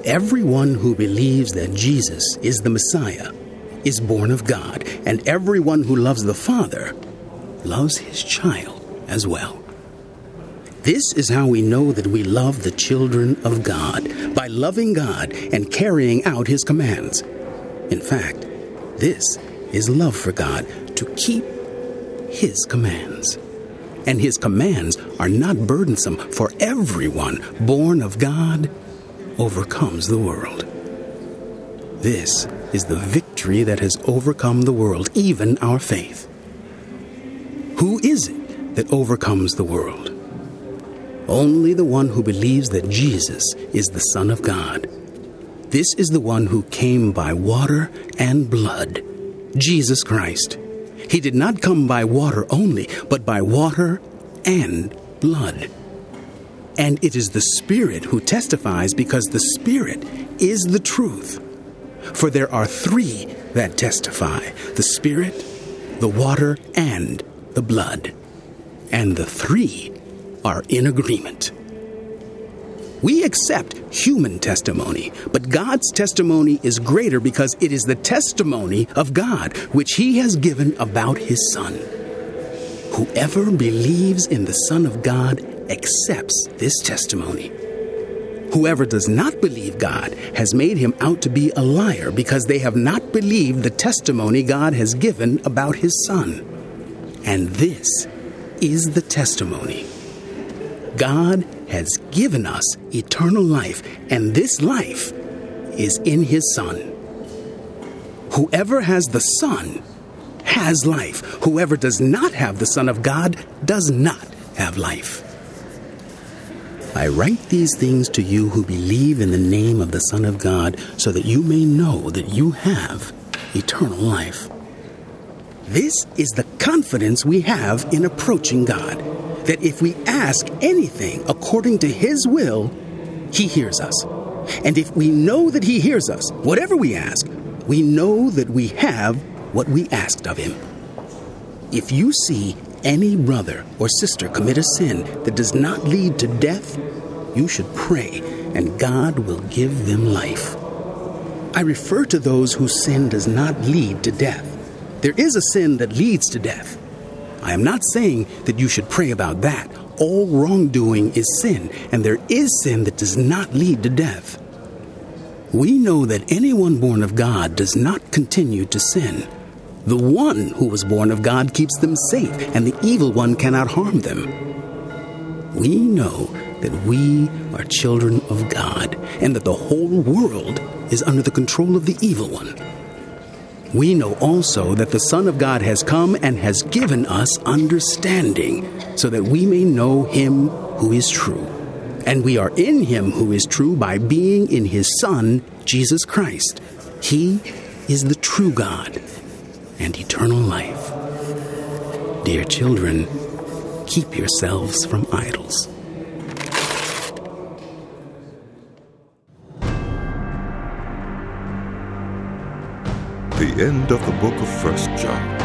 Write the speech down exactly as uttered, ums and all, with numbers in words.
everyone who believes that Jesus is the Messiah is born of God, and everyone who loves the Father loves his child as well. This is how we know that we love the children of God, by loving God and carrying out his commands. In fact, this is love for God, to keep his commands. And his commands are not burdensome, for everyone born of God overcomes the world. This is the victory that has overcome the world, even our faith. Who is it that overcomes the world? Only the one who believes that Jesus is the Son of God. This is the one who came by water and blood, Jesus Christ. He did not come by water only, but by water and blood. And it is the Spirit who testifies, because the Spirit is the truth. For there are three that testify: the Spirit, the water, and the blood. And the three are in agreement. We accept human testimony, but God's testimony is greater, because it is the testimony of God, which he has given about his Son. Whoever believes in the Son of God accepts this testimony. Whoever does not believe God has made him out to be a liar, because they have not believed the testimony God has given about his Son. And this is the testimony. God has given us eternal life, and this life is in his Son. Whoever has the Son has life. Whoever does not have the Son of God does not have life. I write these things to you who believe in the name of the Son of God, so that you may know that you have eternal life. This is the confidence we have in approaching God, that if we ask anything according to his will, he hears us. And if we know that he hears us, whatever we ask, we know that we have what we asked of him. If you see any brother or sister commit a sin that does not lead to death, you should pray, and God will give them life. I refer to those whose sin does not lead to death. There is a sin that leads to death. I am not saying that you should pray about that. All wrongdoing is sin, and there is sin that does not lead to death. We know that anyone born of God does not continue to sin. The one who was born of God keeps them safe, and the evil one cannot harm them. We know that we are children of God, and that the whole world is under the control of the evil one. We know also that the Son of God has come and has given us understanding, so that we may know him who is true. And we are in him who is true by being in his Son, Jesus Christ. He is the true God and eternal life. Dear children, keep yourselves from idols. The end of the book of First John.